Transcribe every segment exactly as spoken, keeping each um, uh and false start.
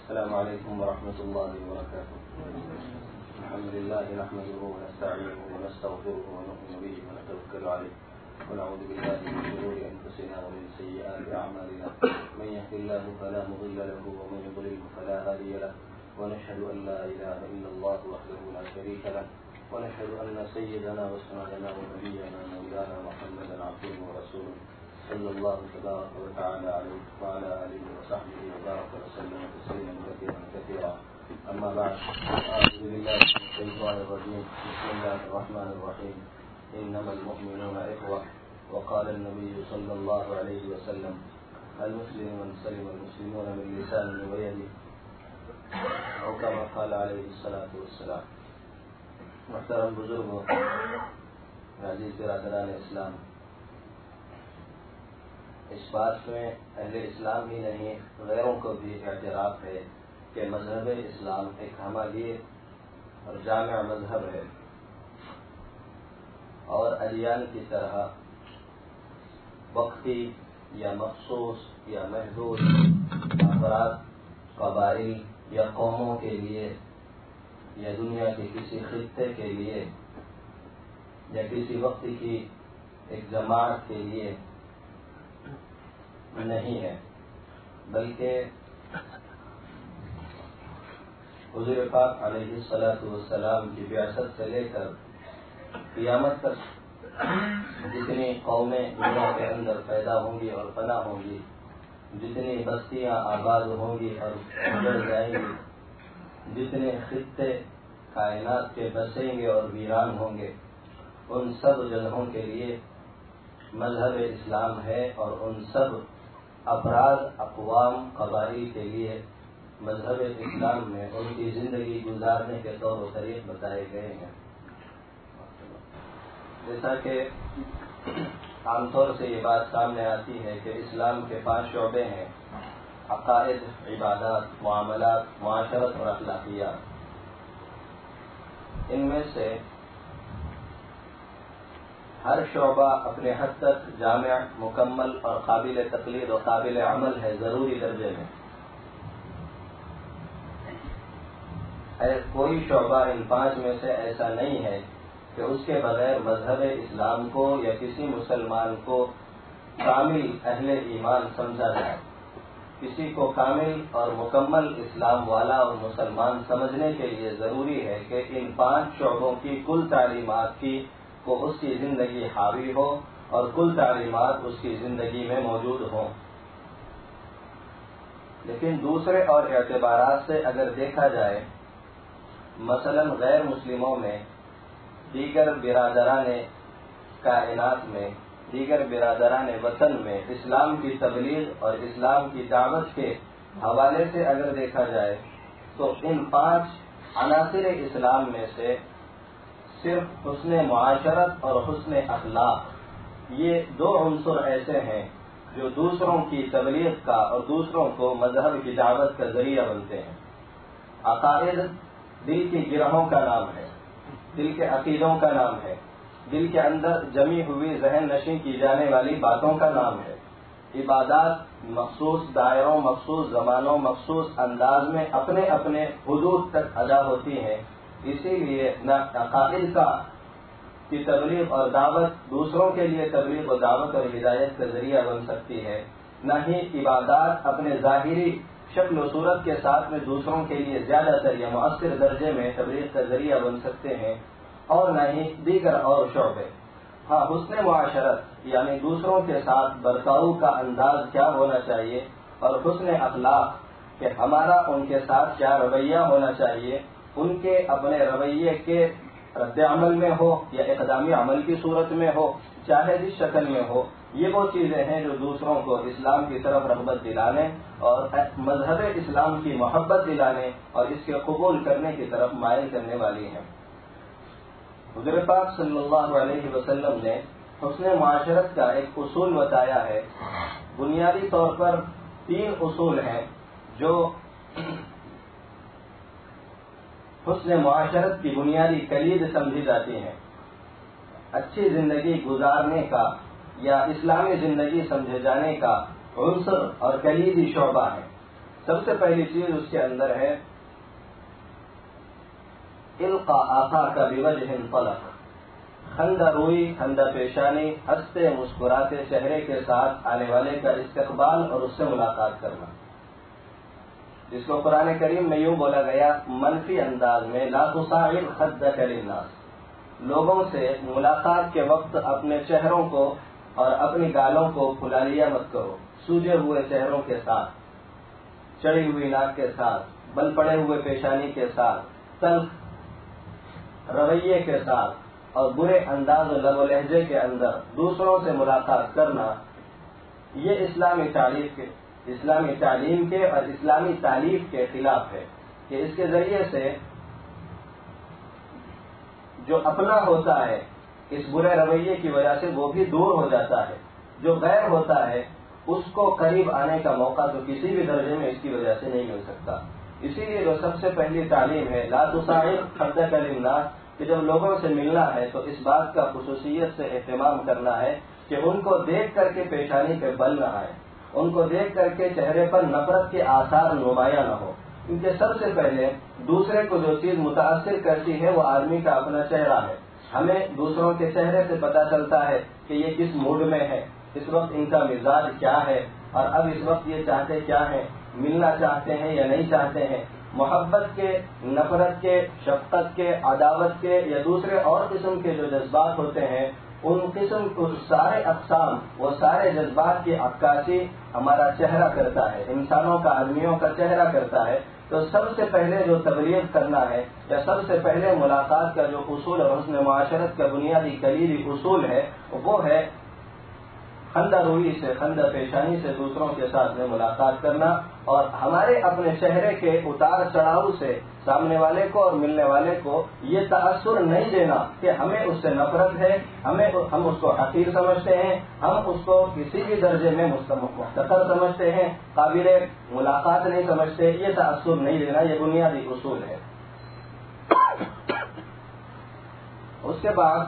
السلام علیکم ورحمۃ اللہ وبرکاتہ. الحمد للہ نحمده ونستعینه ونستغفره ونؤمن به ونتوکل علیہ ونعوذ باللہ من شرور انفسنا ومن سیئات اعمالنا من يهد الله فلا مضل له ومن يضلل فلا هادي له ونشهد ان لا اله الا الله وحده لا شريك له ونشهد ان سيدنا وسندنا ونبينا مولانا محمدا عبده ورسوله صلی اللہ تبارک وتعالى علیہ وعلى آلہ وصحبہ وبارک وسلم تسلیما کثیرا کثیرا. اما بعد، اعوذ باللہ من الشیطان الرجیم. بسم اللہ الرحمن الرحیم. انما المؤمنون اخوة وقال النبي صلی اللہ علیہ وسلم المسلم من سلم المسلمون من لسانه ويده او كما قال علیہ الصلاة والسلام. محترم بزرگوں، عزیز برادران اسلام، اس بات میں اہل اسلام ہی نہیں غیروں کو بھی اعتراف ہے کہ مذہب اسلام ایک ہماگیر اور جامع مذہب ہے، اور ادیان کی طرح وقتی یا مخصوص یا محدود افراد، قبائل یا قوموں کے لیے یا دنیا کے کسی خطے کے لیے یا کسی وقت کی ایک جماعت کے لیے نہیں ہے، بلکہ حضور پاک علیہ الصلاۃ والسلام کی بعثت سے لے کر قیامت تک جتنی قومیں دنیا کے اندر پیدا ہوں گی اور فنا ہوں گی، جتنی بستیاں آباد ہوں گی اور اجڑ جائیں گی، جتنے خطے کائنات کے بسیں گے اور ویران ہوں گے، ان سب جگہوں کے لیے مذہب اسلام ہے، اور ان سب افراد، اقوام، قبائل کے لیے مذہب اسلام میں ان کی زندگی گزارنے کے طور و طریق بتائے گئے ہیں. جیسا کہ عام طور سے یہ بات سامنے آتی ہے کہ اسلام کے پانچ شعبے ہیں: عقائد، عبادات، معاملات، معاشرت اور اخلاقیات. ان میں سے ہر شعبہ اپنے حد تک جامع، مکمل اور قابل تقلید و قابل عمل ہے ضروری درجے میں. کوئی شعبہ ان پانچ میں سے ایسا نہیں ہے کہ اس کے بغیر مذہب اسلام کو یا کسی مسلمان کو کامل اہل ایمان سمجھا جائے. کسی کو کامل اور مکمل اسلام والا اور مسلمان سمجھنے کے لیے ضروری ہے کہ ان پانچ شعبوں کی کل تعلیمات کی کو اس کی زندگی حاوی ہو اور کل تعلیمات اس کی زندگی میں موجود ہوں. لیکن دوسرے اور اعتبارات سے اگر دیکھا جائے، مثلا غیر مسلموں میں، دیگر برادران کائنات میں، دیگر برادران وطن میں اسلام کی تبلیغ اور اسلام کی دعوت کے حوالے سے اگر دیکھا جائے تو ان پانچ عناصر اسلام میں سے صرف حسن معاشرت اور حسن اخلاق، یہ دو عنصر ایسے ہیں جو دوسروں کی تبلیغ کا اور دوسروں کو مذہب کی دعوت کا ذریعہ بنتے ہیں. عقائد دل کی گرہوں کا نام ہے، دل کے عقیدوں کا نام ہے، دل کے اندر جمی ہوئی ذہن نشین کی جانے والی باتوں کا نام ہے. عبادات مخصوص دائروں، مخصوص زمانوں، مخصوص انداز میں اپنے اپنے حدود تک ادا ہوتی ہیں. اسی لیے نہ عقائد کا کی تبلیغ اور دعوت دوسروں کے لیے تبلیغ و دعوت اور ہدایت کا ذریعہ بن سکتی ہے، نہ ہی عبادات اپنے ظاہری شکل و صورت کے ساتھ میں دوسروں کے لیے زیادہ تر یا مؤثر درجے میں تبلیغ کا ذریعہ بن سکتے ہیں، اور نہ ہی دیگر اور شعبے. ہاں، حسن معاشرت یعنی دوسروں کے ساتھ برتاؤ کا انداز کیا ہونا چاہیے، اور حسن اخلاق کہ ہمارا ان کے ساتھ کیا رویہ ہونا چاہیے، ان کے اپنے رویے کے رد عمل میں ہو یا اقدامی عمل کی صورت میں ہو، چاہے جس شکل میں ہو، یہ وہ چیزیں ہیں جو دوسروں کو اسلام کی طرف رغبت دلانے اور مذہب اسلام کی محبت دلانے اور اس کے قبول کرنے کی طرف مائل کرنے والی ہیں. حضور پاک صلی اللہ علیہ وسلم نے حسن معاشرت کا ایک اصول بتایا ہے. بنیادی طور پر تین اصول ہیں جو حسن معاشرت کی بنیادی کلید سمجھی جاتی ہیں. اچھی زندگی گزارنے کا یا اسلامی زندگی سمجھے جانے کا عنصر اور کلیدی شعبہ ہے. سب سے پہلی چیز اس کے اندر ہے القا آقا کا بوجہ طلق، خندہ روئی، خندہ پیشانی، ہنستے مسکراتے چہرے کے ساتھ آنے والے کا استقبال اور اس سے ملاقات کرنا، جس کو قرآن کریم میں یوں بولا گیا منفی انداز میں لا تصاعر خدک للناس، لوگوں سے ملاقات کے وقت اپنے چہروں کو اور اپنی گالوں کو پھلا لیا مت کرو، سوجے ہوئے چہروں کے ساتھ، چڑھی ہوئی ناک کے ساتھ، بل پڑے ہوئے پیشانی کے ساتھ، تلخ رویے کے ساتھ اور برے انداز و لب و لہجے کے اندر دوسروں سے ملاقات کرنا، یہ اسلامی تعلیم کے اسلامی تعلیم کے اور اسلامی تعلیف کے خلاف ہے کہ اس کے ذریعے سے جو اپنا ہوتا ہے اس برے رویے کی وجہ سے وہ بھی دور ہو جاتا ہے، جو غیر ہوتا ہے اس کو قریب آنے کا موقع تو کسی بھی درجے میں اس کی وجہ سے نہیں مل سکتا۔ اسی لیے جو سب سے پہلی تعلیم ہے لا تصاعر خدک للناس، کہ جب لوگوں سے ملنا ہے تو اس بات کا خصوصیت سے اہتمام کرنا ہے کہ ان کو دیکھ کر کے پیشانی پہ بل نہ آئے، ان کو دیکھ کر کے چہرے پر نفرت کے آثار نمایاں نہ ہو، کیونکہ سب سے پہلے دوسرے کو جو چیز متاثر کرتی ہے وہ آدمی کا اپنا چہرہ ہے۔ ہمیں دوسروں کے چہرے سے پتہ چلتا ہے کہ یہ کس موڈ میں ہے، اس وقت ان کا مزاج کیا ہے، اور اب اس وقت یہ چاہتے کیا ہیں، ملنا چاہتے ہیں یا نہیں چاہتے ہیں، محبت کے، نفرت کے، شفقت کے، عداوت کے یا دوسرے اور قسم کے جو جذبات ہوتے ہیں، ان قسم سارے اقسام وہ سارے جذبات کی عکاسی ہمارا چہرہ کرتا ہے، انسانوں کا، آدمیوں کا چہرہ کرتا ہے۔ تو سب سے پہلے جو تبلیغ کرنا ہے یا سب سے پہلے ملاقات کا جو اصول اور حسن معاشرت کا بنیادی کلیدی اصول ہے وہ ہے خندہ روئی سے، خندہ پیشانی سے دوسروں کے ساتھ میں ملاقات کرنا، اور ہمارے اپنے چہرے کے اتار چڑھاؤ سے سامنے والے کو اور ملنے والے کو یہ تاثر نہیں دینا کہ ہمیں اس سے نفرت ہے، ہمیں ہم اس کو حقیر سمجھتے ہیں، ہم اس کو کسی بھی درجے میں محتقر سمجھتے ہیں، قابل ملاقات نہیں سمجھتے، یہ تاثر نہیں دینا، یہ بنیادی اصول ہے۔ اس کے بعد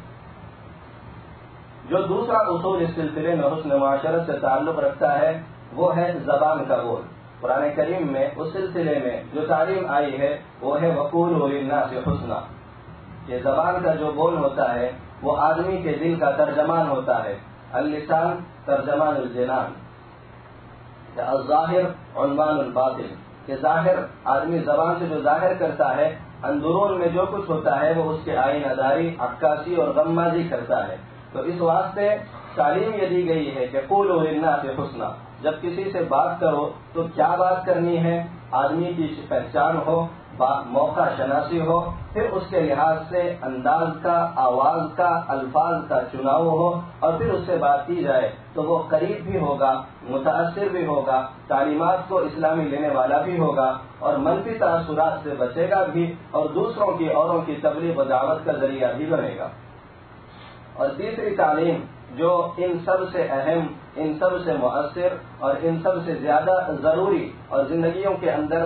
جو دوسرا اصول اس سلسلے میں حسن معاشرت سے تعلق رکھتا ہے وہ ہے زبان کا بول۔ قرآن کریم میں اس سلسلے میں جو تعلیم آئی ہے وہ ہے وقولوا للناس حسنا، کہ زبان کا جو بول ہوتا ہے وہ آدمی کے دل کا ترجمان ہوتا ہے۔ اللسان ترجمان الجنان، الظاہر عنوان الباطن، کہ ظاہر آدمی زبان سے جو ظاہر کرتا ہے اندرون میں جو کچھ ہوتا ہے وہ اس کے آئینہ داری، عکاسی اور غمازی کرتا ہے۔ تو اس واسطے تعلیم یہ دی گئی ہے کہ قولوا للناس حسنا، جب کسی سے بات کرو تو کیا بات کرنی ہے، آدمی کی پہچان ہو، موقع شناسی ہو، پھر اس کے لحاظ سے انداز کا، آواز کا، الفاظ کا چناؤ ہو، اور پھر اس سے بات کی جائے تو وہ قریب بھی ہوگا، متاثر بھی ہوگا، تعلیمات کو اسلامی لینے والا بھی ہوگا، اور منفی تاثرات سے بچے گا بھی، اور دوسروں کی اوروں کی تبلیغ و دعوت کا ذریعہ بھی بنے گا۔ اور تیسری تعلیم جو ان سب سے اہم، ان سب سے مؤثر اور ان سب سے زیادہ ضروری اور زندگیوں کے اندر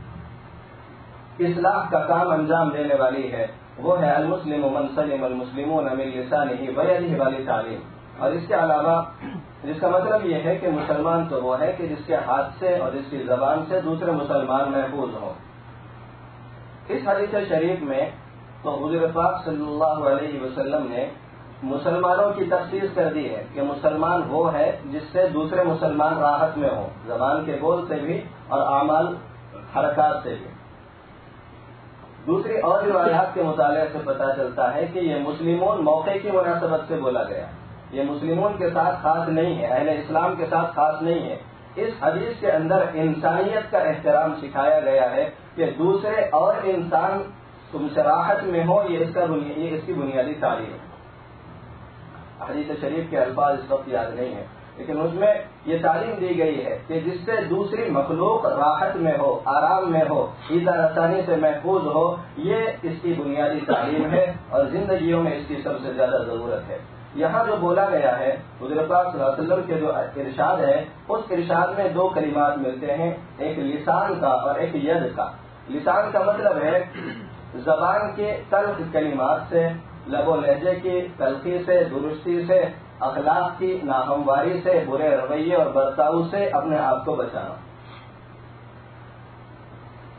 اصلاح کا کام انجام دینے والی ہے وہ ہے المسلم من سلم المسلمون من لسانہ ویدہ والی تعلیم۔ اور اس کے علاوہ جس کا مطلب یہ ہے کہ مسلمان تو وہ ہے کہ جس کے ہاتھ سے اور جس کی زبان سے دوسرے مسلمان محفوظ ہوں۔ اس حدیث شریف میں تو حضور پاک صلی اللہ علیہ وسلم نے مسلمانوں کی تخصیص کر دی ہے کہ مسلمان وہ ہے جس سے دوسرے مسلمان راحت میں ہوں، زبان کے بول سے بھی اور اعمال حرکات سے بھی۔ دوسری اور روایات کے مطالعے سے پتہ چلتا ہے کہ یہ مسلمون موقع کی مناسبت سے بولا گیا، یہ مسلمون کے ساتھ خاص نہیں ہے، اہل اسلام کے ساتھ خاص نہیں ہے۔ اس حدیث کے اندر انسانیت کا احترام سکھایا گیا ہے کہ دوسرے اور انسان تم سے راحت میں ہو، یہ اس کا یہ اس کی بنیادی تعلیم ہے۔ حدیث شریف کے الفاظ اس وقت یاد نہیں ہے، لیکن اس میں یہ تعلیم دی گئی ہے کہ جس سے دوسری مخلوق راحت میں ہو، آرام میں ہو، ایذا رسانی سے محفوظ ہو، یہ اس کی بنیادی تعلیم ہے اور زندگیوں میں اس کی سب سے زیادہ ضرورت ہے۔ یہاں جو بولا گیا ہے حضور پاک صلی اللہ علیہ وسلم کے جو ارشاد ہے اس ارشاد میں دو کلمات ملتے ہیں، ایک لسان کا اور ایک ید کا۔ لسان کا مطلب ہے زبان کے تلخ کلمات سے، لب و لہجے کی تلخی سے، درستی سے، اخلاق کی ناہمواری سے، برے رویے اور برتاؤ سے اپنے آپ کو بچانا۔ اور ید کا مطلب ہے زبان کے تلخ کلمات سے، لب و لہجے کی تلخی سے، اخلاق کی ناہمواری سے، برے رویے اور برتاؤ سے اپنے آپ کو بچانا۔ اور ید کا مطلب ہے زبان کے تلخ کلمات سے، لب و لہجے کی تلخی سے، اخلاق کی ناہمواری سے، برے رویے اور برتاؤ سے اپنے آپ کو بچانا۔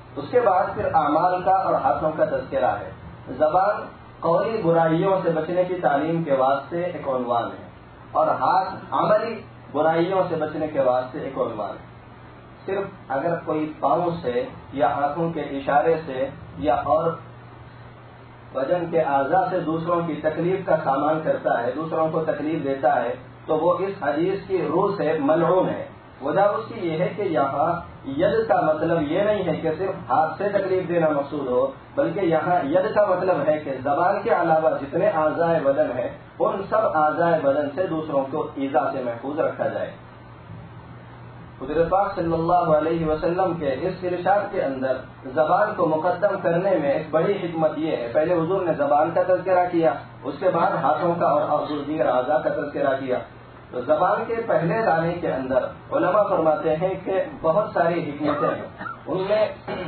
اس کے بعد پھر اعمال کا اور ہاتھوں کا تذکرہ ہے. زبان قولی برائیوں سے بچنے کی تعلیم کے واسطے ایک عنوان ہے اور ہاتھ عملی برائیوں سے بچنے کے واسطے ایک عنوان ہے. صرف اگر کوئی پاؤں سے یا ہاتھوں کے اشارے سے یا اور بدن کے اعضاء سے دوسروں کی تکلیف کا سامان کرتا ہے، دوسروں کو تکلیف دیتا ہے، تو وہ اس حدیث کی روح سے ملعون ہے. وجہ اس کی یہ ہے کہ یہاں ید کا مطلب یہ نہیں ہے کہ صرف ہاتھ سے تکلیف دینا مقصود ہو، بلکہ یہاں ید کا مطلب ہے کہ زبان کے علاوہ جتنے اعضاء بدن ہیں ان سب اعضاء بدن سے دوسروں کو ایذا سے محفوظ رکھا جائے. حضور پاک صلی اللہ علیہ وسلم کے اس ارشاد کے اندر زبان کو مقدم کرنے میں ایک بڑی حکمت یہ ہے. پہلے حضور نے زبان کا تذکرہ کیا، اس کے بعد ہاتھوں کا اور دیگر اعضاء کا تذکرہ کیا. تو زبان کے پہلے لانے کے اندر علماء فرماتے ہیں کہ بہت ساری حکمتیں ہیں. ان میں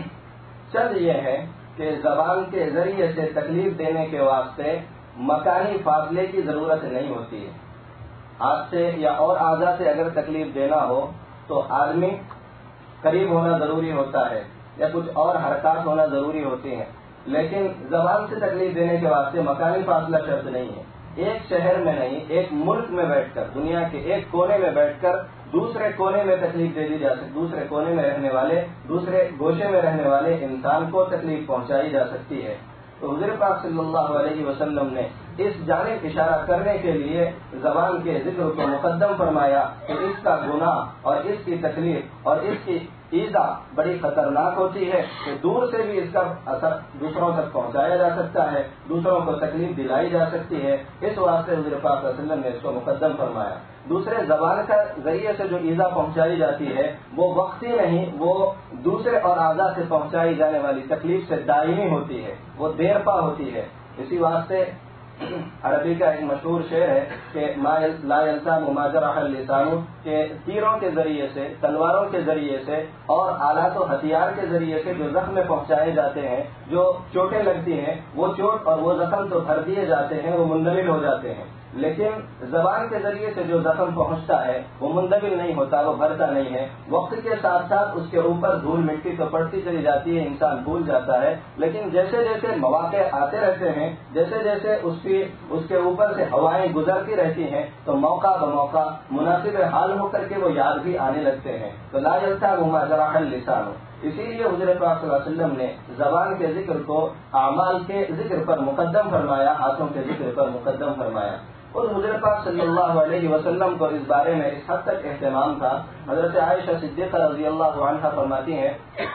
چند یہ ہے کہ زبان کے ذریعے سے تکلیف دینے کے واسطے مکانی فاصلے کی ضرورت نہیں ہوتی ہے. ہاتھ سے یا اور اعضاء سے اگر تکلیف دینا ہو تو آدمی قریب ہونا ضروری ہوتا ہے یا کچھ اور حرکات ہونا ضروری ہوتی ہیں، لیکن زبان سے تکلیف دینے کے واسطے مکانی فاصلہ شرط نہیں ہے. ایک شہر میں نہیں، ایک ملک میں بیٹھ کر، دنیا کے ایک کونے میں بیٹھ کر دوسرے کونے میں تکلیف دے دی جا سکتی، دوسرے کونے میں رہنے والے دوسرے گوشے میں رہنے والے انسان کو تکلیف پہنچائی جا سکتی ہے. تو حضور پاک صلی اللہ علیہ وسلم نے اس جانب اشارہ کرنے کے لیے زبان کے ذکر کو مقدم فرمایا کہ اس کا گناہ اور اس کی تکلیف اور اس کی ایذا بڑی خطرناک ہوتی ہے کہ دور سے بھی اس کا اثر دوسروں تک پہنچایا جا سکتا ہے، دوسروں کو تکلیف دلائی جا سکتی ہے. اس واسطے حضور پاک صلی اللہ علیہ وسلم نے اس کو مقدم فرمایا. دوسرے زبان کا ذریعے سے جو ایذا پہنچائی جاتی ہے وہ وقتی نہیں، وہ دوسرے اور اعضاء سے پہنچائی جانے والی تکلیف سے دائمی ہوتی ہے، وہ دیر پا ہوتی ہے. اسی واسطے عربی کا ایک مشہور شعر ہے کہ لا يلزم ما جرح اللسان، کہ تیروں کے ذریعے سے، تلواروں کے ذریعے سے اور آلات و ہتھیار کے ذریعے سے جو زخم پہنچائے جاتے ہیں، جو چوٹیں لگتی ہیں، وہ چوٹ اور وہ زخم تو بھر دیے جاتے ہیں، وہ مندمل ہو جاتے ہیں، لیکن زبان کے ذریعے سے جو زخم پہنچتا ہے وہ مندمل نہیں ہوتا، وہ بھرتا نہیں ہے. وقت کے ساتھ ساتھ اس کے اوپر دھول مٹی تو پڑتی چلی جاتی ہے، انسان بھول جاتا ہے، لیکن جیسے جیسے مواقع آتے رہتے ہیں، جیسے جیسے اس کی اس کے اوپر سے ہوائیں گزرتی رہتی ہیں تو موقع بموقع مناسب حال ہو کر کے وہ یاد بھی آنے لگتے ہیں. تو لا يلزم ما جرح اللسان، اسی لیے حضور پاک صلی اللہ علیہ وسلم نے زبان کے ذکر کو اعمال کے ذکر پر مقدم فرمایا، ہاتھوں کے ذکر پر مقدم فرمایا. اور حضور پاک صلی اللہ علیہ وسلم کو اس بارے میں اس حد تک اہتمام تھا. حضرت عائشہ صدیقہ رضی اللہ عنہا فرماتی ہیں،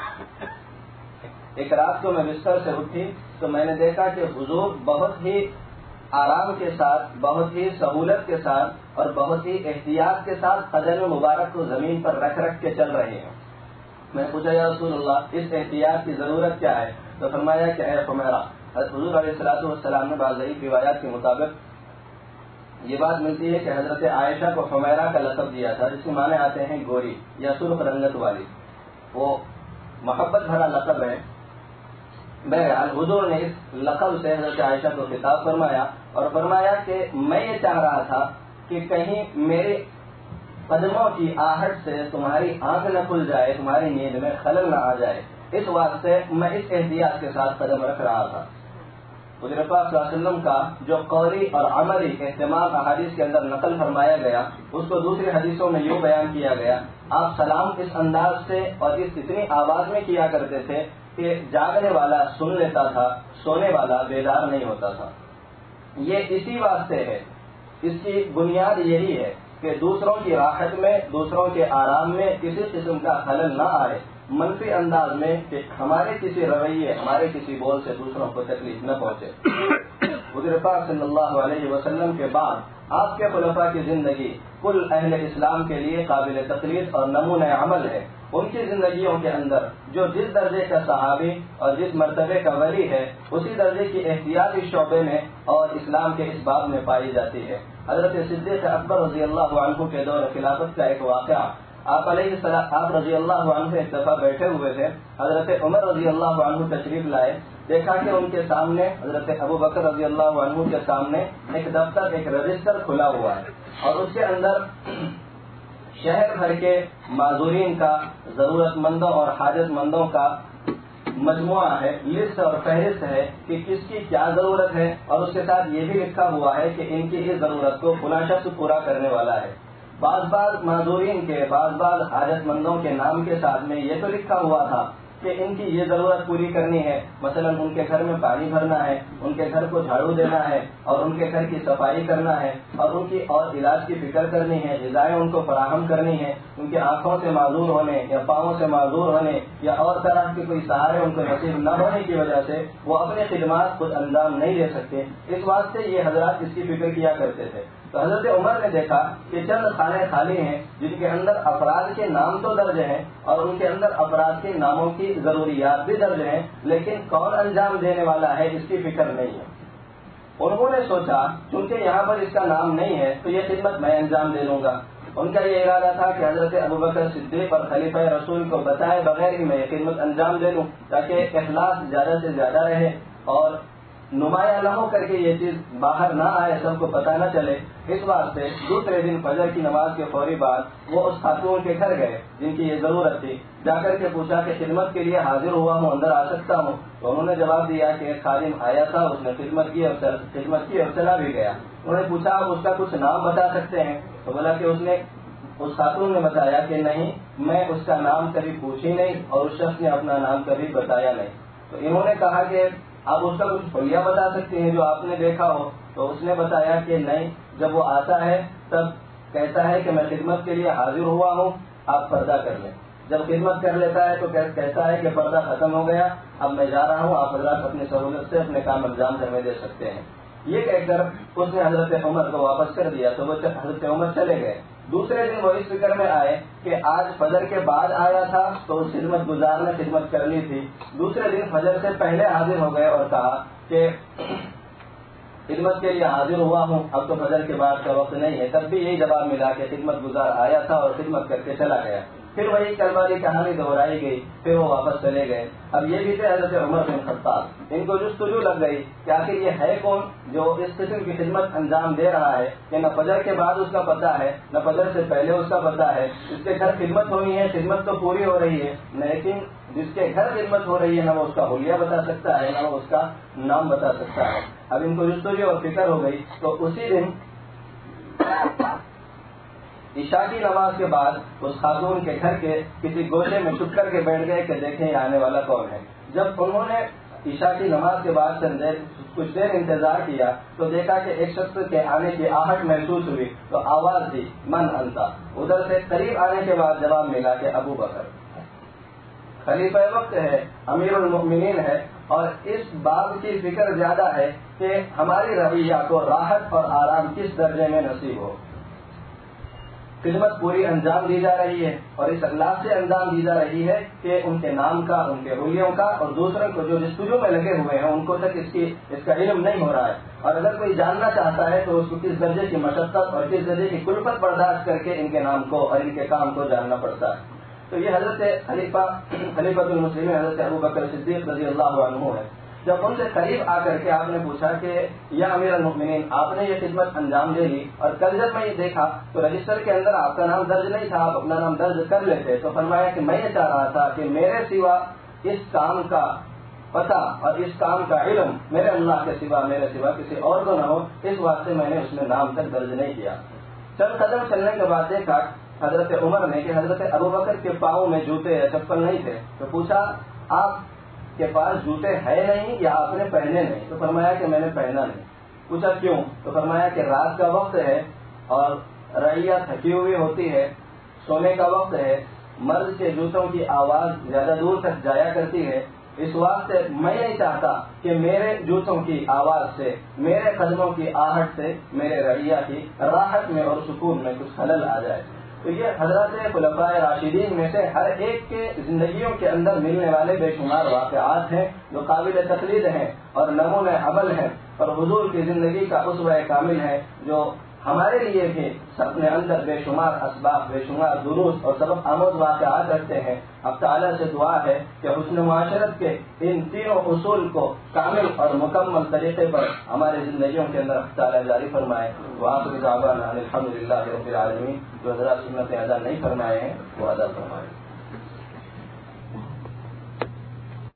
ایک رات کو میں بستر سے اٹھی تو میں نے دیکھا کہ حضور بہت ہی آرام کے ساتھ، بہت ہی سہولت کے ساتھ اور بہت ہی احتیاط کے ساتھ قدم مبارک کو زمین پر رکھ رکھ کے چل رہے ہیں. میں پوچھا یا رسول اللہ اس احتیاط کی ضرورت کیا ہے؟ تو فرمایا کہ اے حمیرہ، حضور علیہ الصلوۃ والسلام نے بعض ضعیف روایات کے مطابق یہ بات ملتی ہے کہ حضرت عائشہ کو حمیرہ کا لقب دیا تھا، جس کے معنی آتے ہیں گوری یا سرخ رنگت والی. وہ محبت بھرا لقب ہے. بہرحال حضور نے اس لقب سے حضرت عائشہ کو خطاب فرمایا اور فرمایا کہ میں یہ چاہ رہا تھا کہ کہیں میرے قدموں کی آہٹ سے تمہاری آنکھ نہ کھل جائے، تمہاری نیند میں خلل نہ آ جائے، اس واسطے میں اس احتیاط کے ساتھ قدم رکھ رہا تھا. حضور پاک صلی اللہ علیہ وسلم کا جو قولی اور عملی اہتمام احادیث کے اندر نقل فرمایا گیا، اس کو دوسری حدیثوں میں یوں بیان کیا گیا، آپ سلام اس انداز سے اور اس اتنی آواز میں کیا کرتے تھے کہ جاگنے والا سن لیتا تھا، سونے والا بیدار نہیں ہوتا تھا. یہ اسی واسطے ہے، اس کی بنیاد یہی ہے کہ دوسروں کی راحت میں، دوسروں کے آرام میں کسی قسم کا خلل نہ آئے، منفی انداز میں کہ ہمارے کسی رویے، ہمارے کسی بول سے دوسروں کو تکلیف نہ پہنچے. حضور پاک صلی اللہ علیہ وسلم کے بعد آپ کے خلفاء کی زندگی کل اہل اسلام کے لیے قابل تقلید اور نمونہ عمل ہے. ان کی زندگیوں کے اندر جو جس درجے کا صحابی اور جس مرتبے کا ولی ہے، اسی درجے کی احتیاط اس شعبے میں اور اسلام کے اس باب میں پائی جاتی ہے. حضرت صدیق اکبر رضی اللہ عنہ کے دور خلافت کا ایک واقعہ، آپ علیہ السلام آپ رضی اللہ عنہ ایک دفعہ بیٹھے ہوئے تھے، حضرت عمر رضی اللہ عنہ تشریف لائے. دیکھا کہ ان کے سامنے، حضرت ابو بکر رضی اللہ عنہ کے سامنے ایک دفتر، ایک رجسٹر کھلا ہوا ہے اور اس کے اندر شہر بھر کے معذورین کا، ضرورت مندوں اور حاجت مندوں کا مجموعہ ہے، لسٹ اور فہرست ہے کہ کس کی کیا ضرورت ہے، اور اس کے ساتھ یہ بھی لکھا ہوا ہے کہ ان کی اس ضرورت کو فلاں شخص پورا کرنے والا ہے۔ بعض بعض معذورین کے، بعض بعض حاجت مندوں کے نام کے ساتھ میں یہ تو لکھا ہوا تھا کہ ان کی یہ ضرورت پوری کرنی ہے، مثلا ان کے گھر میں پانی بھرنا ہے، ان کے گھر کو جھاڑو دینا ہے، اور ان کے گھر کی صفائی کرنا ہے، اور ان کی اور علاج کی فکر کرنی ہے، غذائیں ان کو فراہم کرنی ہے، ان کی آنکھوں سے معذور ہونے یا پاؤں سے معذور ہونے یا اور طرح کے کوئی سہارے ان کو نصیب نہ ہونے کی وجہ سے وہ اپنی خدمات خود انجام نہیں دے سکتے، اس واسطے یہ حضرات اس کی فکر کیا کرتے تھے۔ تو حضرت عمر نے دیکھا کہ چند خانے خالی ہیں جن کے اندر افراد کے نام تو درج ہیں اور ان کے اندر افراد کے ناموں کی ضروریات بھی درج ہیں، لیکن کون انجام دینے والا ہے اس کی فکر نہیں ہے۔ انہوں نے سوچا چونکہ یہاں پر اس کا نام نہیں ہے تو یہ خدمت میں انجام دے لوں گا۔ ان کا یہ ارادہ تھا کہ حضرت ابوبکر صدیق اور خلیفہ رسول کو بتائے بغیر ہی میں یہ خدمت انجام دے لوں تاکہ اخلاص زیادہ سے زیادہ رہے اور نمایاں نہ ہو کر کے یہ چیز باہر نہ آئے، سب کو پتہ نہ چلے۔ اس واسطے دوسرے دن فجر کی نماز کے فوری بعد وہ اس خاتون کے گھر گئے جن کی یہ ضرورت تھی، جا کر کے پوچھا کہ خدمت کے لیے حاضر ہوا ہوں، اندر آ سکتا ہوں؟ تو انہوں نے جواب دیا کہ ایک خادم آیا تھا، اس نے خدمت کی اور خدمت کی اور چلا بھی گیا۔ انہوں نے پوچھا آپ اس کا کچھ نام بتا سکتے ہیں؟ تو بولا کہ اس نے اس خاتون نے بتایا کہ نہیں، میں اس کا نام کبھی پوچھی نہیں اور اس شخص نے اپنا نام کبھی بتایا نہیں۔ تو انہوں نے کہا کہ آپ اس کا کچھ حلیہ بتا سکتے ہیں جو آپ نے دیکھا ہو؟ تو اس نے بتایا کہ نہیں، جب وہ آتا ہے تب کہتا ہے کہ میں خدمت کے لیے حاضر ہوا ہوں، آپ پردہ کر لیں۔ جب خدمت کر لیتا ہے تو کہتا ہے کہ پردہ ختم ہو گیا، اب میں جا رہا ہوں، آپ حضرات اپنی سہولت سے اپنے کام انجام کرنے دے سکتے ہیں۔ یہ کہہ کر اس نے حضرت عمر کو واپس کر دیا تو وہ حضرت عمر چلے گئے۔ دوسرے دن وہ اس فکر میں آئے کہ آج فجر کے بعد آیا تھا تو اس خدمت گزار نے خدمت کر لی تھی، دوسرے دن فجر سے پہلے حاضر ہو گئے اور کہا کہ خدمت کے لیے حاضر ہوا ہوں، اب تو فجر کے بعد کا وقت نہیں ہے۔ تب بھی یہی جواب ملا کہ خدمت گزار آیا تھا اور خدمت کر کے چلا گیا۔ پھر وہی کل والی کہانی دہرائی گئی، پھر وہ واپس چلے گئے۔ اب یہ بھی تھے حضرت عمر بن خطاب، ان کو جستجو لگ گئی کہ آخر یہ ہے کون جو اس قسم کی خدمت انجام دے رہا ہے کہ نہ فجر کے بعد اس کا پتہ ہے نہ فجر سے پہلے اس کا پتہ ہے، اس کے گھر خدمت ہونی ہے، خدمت تو پوری ہو رہی ہے، لیکن جس کے گھر خدمت ہو رہی ہے نہ وہ اس کا حلیہ بتا سکتا ہے نہ وہ اس کا نام بتا سکتا ہے۔ اب ان کو جستجو اور فکر ہو گئی تو اسی دن عشاء کی نماز کے بعد اس خاتون کے گھر کے کسی گوشے میں چھپ کر کے بیٹھ گئے کہ دیکھیں یہ آنے والا کون ہے۔ جب انہوں نے عشاء کی نماز کے بعد چند دیر کچھ دیر انتظار کیا تو دیکھا کہ ایک شخص کے آنے کی آہٹ محسوس ہوئی تو آواز دی من انتا۔ ادھر سے قریب آنے کے بعد جواب ملا کہ ابو بکر خلیفہ وقت ہے، امیر المؤمنین ہے، اور اس بات کی فکر زیادہ ہے کہ ہماری رویہ کو راحت اور آرام کس درجے میں نصیب ہو۔ خدمت پوری انجام دی جا رہی ہے اور اس اخلاص سے انجام دی جا رہی ہے کہ ان کے نام کا، ان کے حلیوں کا اور دوسروں کو جو جستجو میں لگے ہوئے ہیں ان کو تک اس کی اس کا علم نہیں ہو رہا ہے، اور اگر کوئی جاننا چاہتا ہے تو اس کو کس درجے کی مشقت اور کس درجے کی کلفت برداشت کر کے ان کے نام کو اور ان کے کام کو جاننا پڑتا ہے۔ تو یہ حضرت خلیفہ خلیفۃ المسلمین حضرت ابوبکر صدیق رضی اللہ عنہ ہے۔ جب ان سے قریب آ کر کے آپ نے پوچھا کہ یا امیر المؤمنین آپ نے یہ خدمت انجام دے لی، اور کل جب میں یہ دیکھا تو رجسٹر کے اندر آپ کا نام درج نہیں تھا، آپ اپنا نام درج کر لیتے، تو فرمایا کہ میں یہ چاہ رہا تھا کہ میرے سوا اس کام کا پتہ اور اس کام کا علم میرے اللہ کے سوا میرے سوا کسی اور کو نہ ہو، اس واسطے میں نے اس میں نام تک درج نہیں کیا۔ چند قدم چلنے کے بعد دیکھا حضرت عمر نے کہ حضرت ابوبکر کے پاؤں میں جوتے یا چپل نہیں تھے، تو پوچھا آپ کے پاس جوتے ہے نہیں یا آپ نے پہنے نہیں؟ تو فرمایا کہ میں نے پہنا نہیں۔ پوچھا کیوں؟ تو فرمایا کہ رات کا وقت ہے اور رعیہ تھکی ہوئی ہوتی ہے، سونے کا وقت ہے، مرد کے جوتوں کی آواز زیادہ دور تک جایا کرتی ہے، اس واسطے میں نہیں چاہتا کہ میرے جوتوں کی آواز سے، میرے قدموں کی آہٹ سے میرے رعیہ کی راحت میں اور سکون میں کچھ خلل آ جائے۔ تو یہ حضرات خلفائے راشدین میں سے ہر ایک کے زندگیوں کے اندر ملنے والے بے شمار واقعات ہیں جو قابل تقلید ہیں اور نمونہ عمل ہیں، اور حضور کی زندگی کا اسوہ کامل ہے جو ہمارے لیے بھی اپنے اندر بے شمار اسباب، بے شمار دروس اور سبق آموز واقعات رکھتے ہیں۔ اب تعالیٰ سے دعا ہے کہ حسن معاشرت کے ان تینوں اصول کو کامل اور مکمل طریقے پر ہماری زندگیوں کے اندر تعالیٰ جاری فرمائے۔ وآخر دعوانا الحمد للہ رب العالمین۔ جو حضرات سنتیں ادا نہیں فرمائے ہیں وہ ادا فرمائے۔